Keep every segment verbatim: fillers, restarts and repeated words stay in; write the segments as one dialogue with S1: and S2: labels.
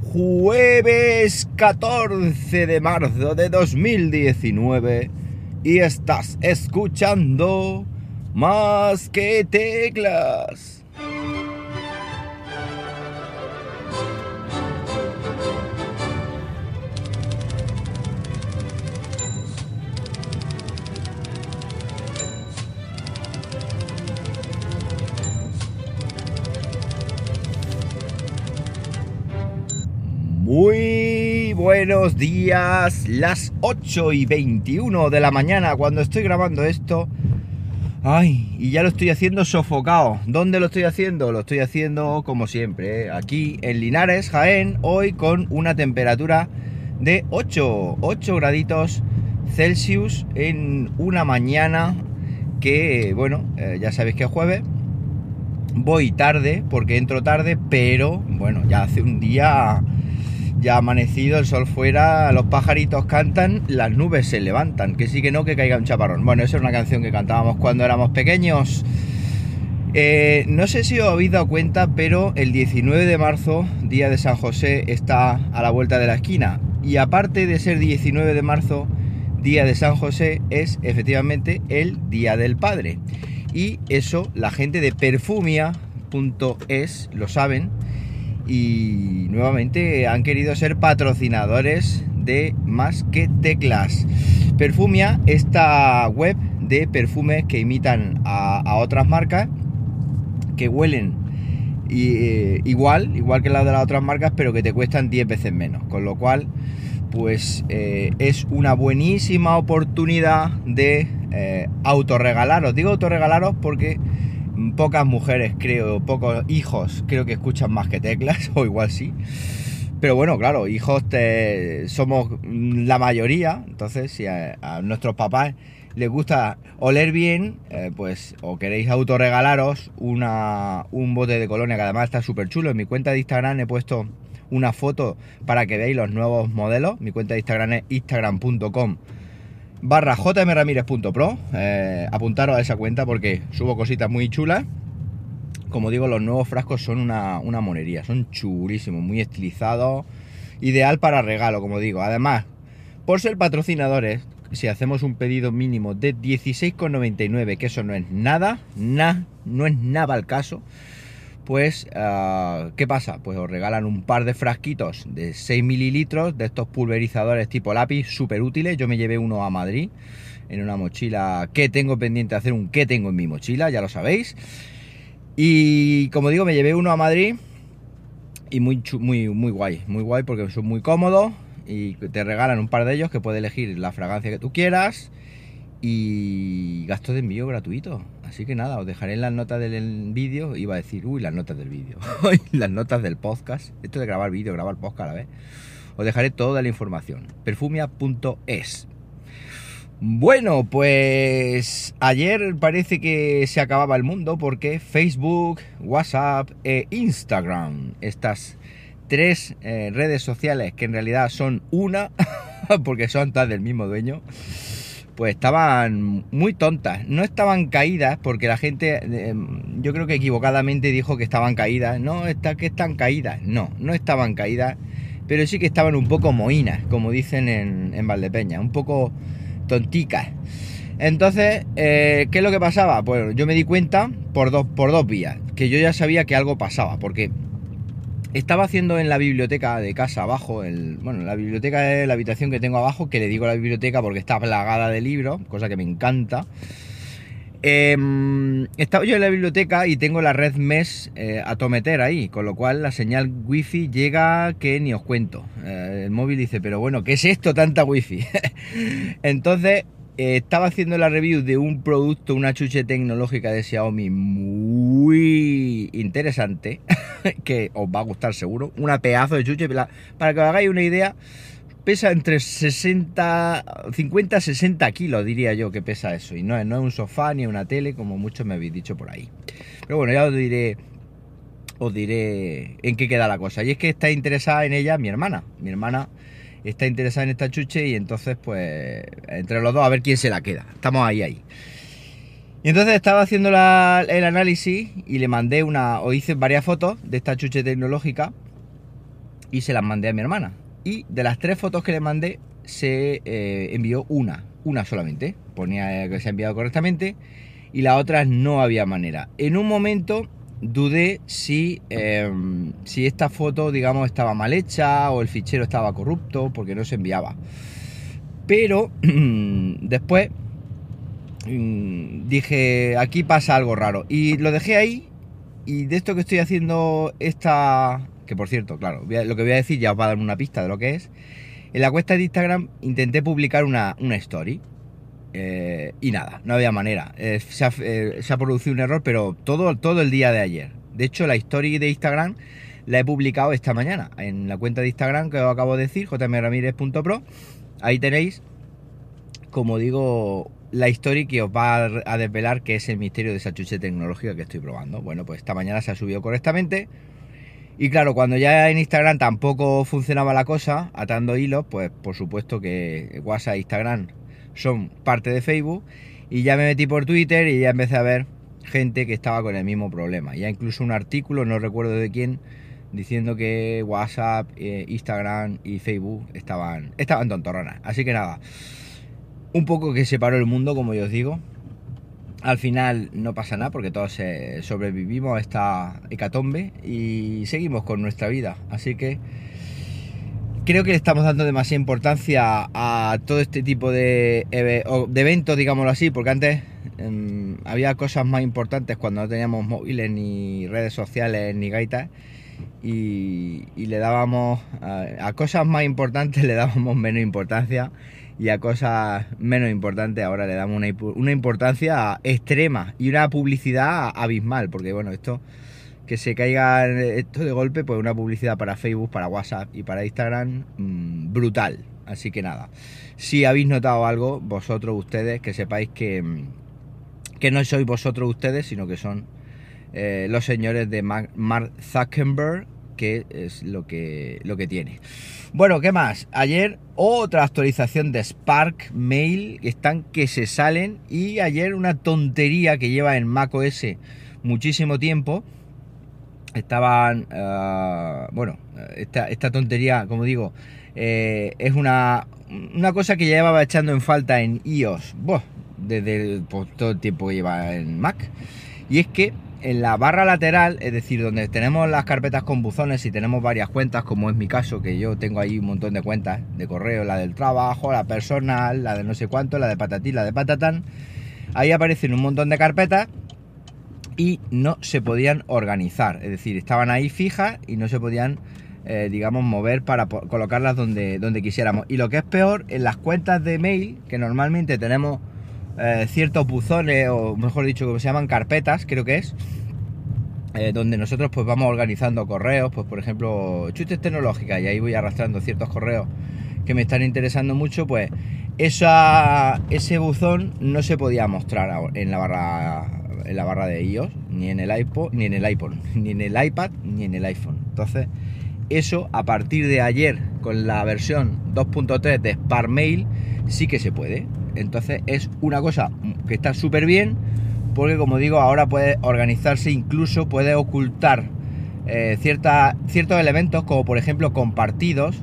S1: jueves catorce de marzo de dos mil diecinueve y estás escuchando Más que Teclas. Muy buenos días, las ocho y veintiuno de la mañana cuando estoy grabando esto. Ay, y ya lo estoy haciendo sofocado. ¿Dónde lo estoy haciendo? Lo estoy haciendo como siempre, ¿eh? Aquí en Linares, Jaén, hoy con una temperatura de ocho graditos Celsius en una mañana que, bueno, eh, ya sabéis que es jueves. Voy tarde porque entro tarde, pero bueno, ya hace un día... Ya ha amanecido, el sol fuera, los pajaritos cantan, las nubes se levantan, que sí que no, que caiga un chaparrón. Bueno, esa es una canción que cantábamos cuando éramos pequeños. Eh, no sé si os habéis dado cuenta, pero el diecinueve de marzo, día de San José, está a la vuelta de la esquina. Y aparte de ser diecinueve de marzo, día de San José, es efectivamente el Día del Padre. Y eso la gente de perfumia punto es lo saben. Y nuevamente han querido ser patrocinadores de Más que Teclas. Perfumia, esta web de perfumes que imitan a, a otras marcas, que huelen y, eh, igual, igual que las de las otras marcas, pero que te cuestan diez veces menos. Con lo cual, pues eh, es una buenísima oportunidad de eh, autorregalaros. Digo autorregalaros porque pocas mujeres, creo, pocos hijos, creo que escuchan Más que Teclas, o igual sí. Pero bueno, claro, hijos te, somos la mayoría, entonces si a, a nuestros papás les gusta oler bien, eh, pues o queréis autorregalaros una, un bote de colonia, que además está súper chulo. En mi cuenta de Instagram he puesto una foto para que veáis los nuevos modelos. Mi cuenta de Instagram es instagram punto com barra jmramírez punto pro. eh, apuntaros a esa cuenta porque subo cositas muy chulas. Como digo, los nuevos frascos son una, una monería, son chulísimos, muy estilizados, ideal para regalo, como digo. Además, por ser patrocinadores, si hacemos un pedido mínimo de dieciséis con noventa y nueve, que eso no es nada, nada, no es nada al caso, pues, uh, ¿qué pasa? Pues os regalan un par de frasquitos de seis mililitros de estos pulverizadores tipo lápiz, súper útiles. Yo me llevé uno a Madrid en una mochila que tengo pendiente de hacer un que tengo en mi mochila, ya lo sabéis. Y como digo, me llevé uno a Madrid y muy, muy, muy guay, muy guay porque son muy cómodos y te regalan un par de ellos que puedes elegir la fragancia que tú quieras y gasto de envío gratuito. Así que nada, os dejaré en las notas del vídeo. Iba a decir, uy, las notas del vídeo. Las notas del podcast. Esto de grabar vídeo, grabar podcast a la vez. Os dejaré toda la información. perfumia punto es. Bueno, pues ayer parece que se acababa el mundo porque Facebook, WhatsApp e Instagram, estas tres eh, redes sociales que en realidad son una, porque son todas del mismo dueño, pues estaban muy tontas. No estaban caídas porque la gente, eh, yo creo que equivocadamente dijo que estaban caídas. No, está, que están caídas. No, no estaban caídas, pero sí que estaban un poco mohínas, como dicen en, en Valdepeña, un poco tonticas. Entonces, eh, ¿qué es lo que pasaba? Pues yo me di cuenta por dos, por dos vías, que yo ya sabía que algo pasaba, porque estaba haciendo en la biblioteca de casa abajo, el, bueno, la biblioteca es la habitación que tengo abajo, que le digo la biblioteca porque está plagada de libros, cosa que me encanta. Eh, estaba yo en la biblioteca y tengo la red mesh eh, a tometer ahí, con lo cual la señal wifi llega que ni os cuento. Eh, el móvil dice, pero bueno, ¿qué es esto, tanta wifi? Entonces, eh, estaba haciendo la review de un producto, una chuche tecnológica de Xiaomi muy interesante, que os va a gustar seguro, una pedazo de chuche, para que os hagáis una idea. Pesa entre sesenta, cincuenta, sesenta kilos, diría yo que pesa eso. Y no es, no es un sofá ni una tele, como muchos me habéis dicho por ahí. Pero bueno, ya os diré, os diré en qué queda la cosa. Y es que está interesada en ella mi hermana. Mi hermana está interesada en esta chuche y entonces, pues, entre los dos a ver quién se la queda. Estamos ahí, ahí. Y entonces estaba haciendo la, el análisis y le mandé una, o hice varias fotos de esta chuche tecnológica. y se las mandé a mi hermana. Y de las tres fotos que le mandé, se eh, envió una, una solamente. Ponía que se ha enviado correctamente y las otras no había manera. En un momento dudé si, eh, si esta foto, digamos, estaba mal hecha o el fichero estaba corrupto porque no se enviaba. Pero después dije, aquí pasa algo raro. Y lo dejé ahí. Y de esto que estoy haciendo esta... Que por cierto, claro, lo que voy a decir ya os va a dar una pista de lo que es. En la cuenta de Instagram intenté publicar una, una story. Eh, y nada, no había manera. Eh, se, ha, eh, se ha producido un error, pero todo, todo el día de ayer. De hecho, la story de Instagram la he publicado esta mañana. En la cuenta de Instagram que os acabo de decir, j m ramírez punto pro. Ahí tenéis, como digo, la story que os va a desvelar qué es el misterio de esa chuche tecnológica que estoy probando. Bueno, pues esta mañana se ha subido correctamente. Y claro, cuando ya en Instagram tampoco funcionaba la cosa, atando hilos, pues por supuesto que WhatsApp e Instagram son parte de Facebook. Y ya me metí por Twitter y ya empecé a ver gente que estaba con el mismo problema. Ya incluso un artículo, no recuerdo de quién, diciendo que WhatsApp, eh, Instagram y Facebook estaban, estaban tontorronas. Así que nada, un poco que se paró el mundo, como yo os digo. Al final no pasa nada porque todos eh, sobrevivimos a esta hecatombe y seguimos con nuestra vida. Así que creo que le estamos dando demasiada importancia a todo este tipo de, de eventos, digámoslo así, porque antes eh, había cosas más importantes cuando no teníamos móviles, ni redes sociales, ni gaitas. Y, y le dábamos a, a cosas más importantes le dábamos menos importancia, y a cosas menos importantes ahora le damos una, una importancia extrema y una publicidad abismal, porque bueno, esto que se caiga esto de golpe, pues una publicidad para Facebook, para WhatsApp y para Instagram mmm, brutal. Así que nada, si habéis notado algo vosotros, ustedes, que sepáis que, que no sois vosotros ustedes, sino que son Eh, los señores de Mark Zuckerberg, que es lo que, lo que tiene. Bueno, ¿qué más? Ayer otra actualización de Spark Mail, que están que se salen, y ayer una tontería que lleva en macOS muchísimo tiempo. Estaban, uh, bueno, esta, esta tontería, como digo, eh, es una, una cosa que ya llevaba echando en falta en iOS, buah, desde pues, todo el tiempo que lleva en Mac. Y es que en la barra lateral, es decir, donde tenemos las carpetas con buzones y tenemos varias cuentas, como es mi caso, que yo tengo ahí un montón de cuentas de correo, la del trabajo, la personal, la de no sé cuánto, la de patatí, la de patatán, ahí aparecen un montón de carpetas y no se podían organizar, es decir, estaban ahí fijas y no se podían, eh, digamos, mover para colocarlas donde, donde quisiéramos. Y lo que es peor, en las cuentas de mail, que normalmente tenemos Eh, ciertos buzones, o mejor dicho, como se llaman carpetas, creo que es, eh, donde nosotros pues vamos organizando correos, pues por ejemplo chutes tecnológicas, y ahí voy arrastrando ciertos correos que me están interesando mucho. Pues esa, ese buzón no se podía mostrar en la barra en la barra de iOS, ni en el iPod, ni en el iPod, ni en el iPad, ni en el iPhone. Entonces eso, a partir de ayer, con la versión dos punto tres de Spark Mail, sí que se puede. Entonces es una cosa que está súper bien, porque como digo, ahora puede organizarse, incluso puede ocultar eh, cierta, ciertos elementos, como por ejemplo compartidos.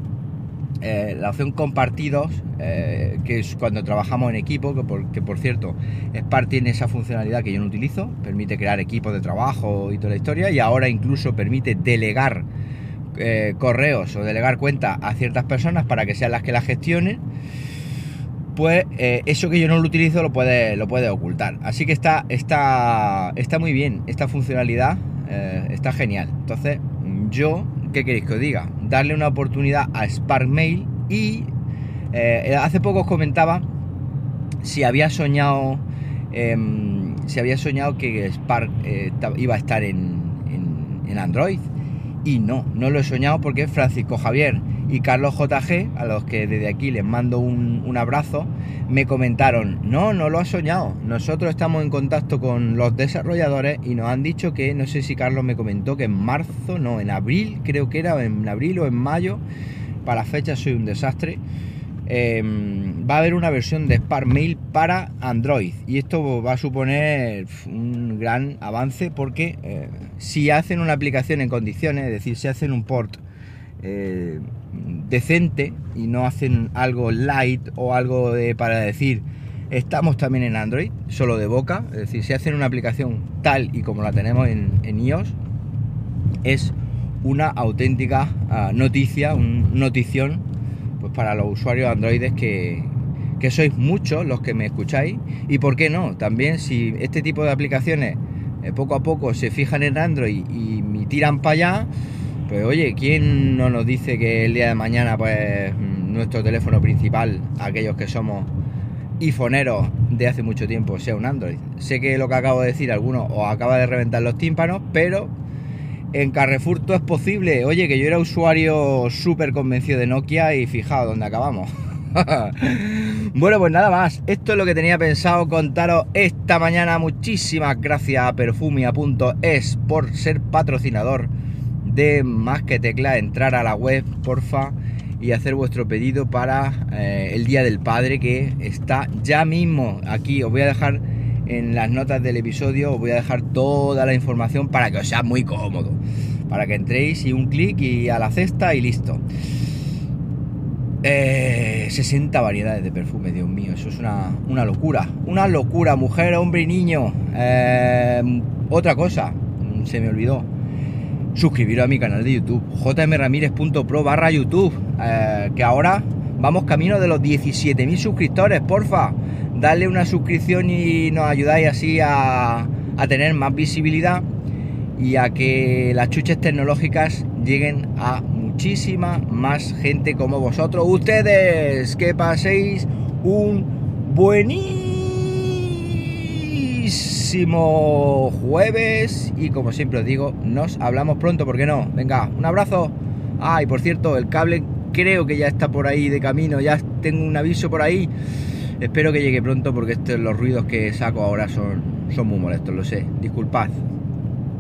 S1: Eh, la opción compartidos, eh, que es cuando trabajamos en equipo, que por, que por cierto Spark tiene esa funcionalidad que yo no utilizo, permite crear equipos de trabajo y toda la historia, y ahora incluso permite delegar eh, correos o delegar cuentas a ciertas personas para que sean las que las gestionen. Pues eh, eso que yo no lo utilizo lo puede, lo puede ocultar. Así que está, está, está muy bien esta funcionalidad, eh, está genial. Entonces yo, ¿qué queréis que os diga? Darle una oportunidad a Spark Mail. Y eh, hace poco os comentaba si había soñado eh, si había soñado que Spark eh, iba a estar en, en, en Android. Y no, no lo he soñado, porque Francisco Javier y Carlos J G, a los que desde aquí les mando un, un abrazo, me comentaron: no, no lo has soñado, nosotros estamos en contacto con los desarrolladores y nos han dicho que, no sé si Carlos me comentó que en marzo, no, en abril, creo que era, en abril o en mayo, para fechas soy un desastre, eh, va a haber una versión de Spark Mail para Android, y esto va a suponer un gran avance, porque eh, si hacen una aplicación en condiciones, es decir, si hacen un port eh, decente y no hacen algo light o algo de, para decir estamos también en Android, solo de boca. Es decir, si hacen una aplicación tal y como la tenemos en, en iOS, es una auténtica uh, noticia, un notición, pues para los usuarios androides que, que sois muchos los que me escucháis. Y por qué no, también si este tipo de aplicaciones eh, poco a poco se fijan en Android y me tiran para allá, pues oye, ¿quién no nos dice que el día de mañana pues nuestro teléfono principal, aquellos que somos iPhoneros de hace mucho tiempo, sea un Android? Sé que lo que acabo de decir a algunos os acaba de reventar los tímpanos, pero en Carrefour todo es posible. Oye, que yo era usuario súper convencido de Nokia y fijaos dónde acabamos. Bueno, pues nada más, esto es lo que tenía pensado contaros esta mañana. Muchísimas gracias a perfumia punto es por ser patrocinador de Más que Tecla. Entrar a la web, porfa, y hacer vuestro pedido para eh, el Día del Padre, que está ya mismo aquí. Os voy a dejar en las notas del episodio, os voy a dejar toda la información para que os sea muy cómodo, para que entréis y un clic y a la cesta y listo. Eh, sesenta variedades de perfume, Dios mío, eso es una, una locura, una locura, mujer, hombre y niño. Eh, otra cosa, se me olvidó, suscribiros a mi canal de YouTube, jmramírez punto pro barra YouTube, eh, que ahora vamos camino de los diecisiete mil suscriptores. Porfa, dadle una suscripción y nos ayudáis así a, a tener más visibilidad y a que las chuches tecnológicas lleguen a muchísima más gente como vosotros, ustedes. Que paséis un buenísimo jueves y, como siempre os digo, nos hablamos pronto, ¿por qué no? Venga, un abrazo. Ah, y por cierto, el cable creo que ya está por ahí de camino, ya tengo un aviso por ahí. Espero que llegue pronto porque estos, los ruidos que saco ahora son, son muy molestos, lo sé. Disculpad.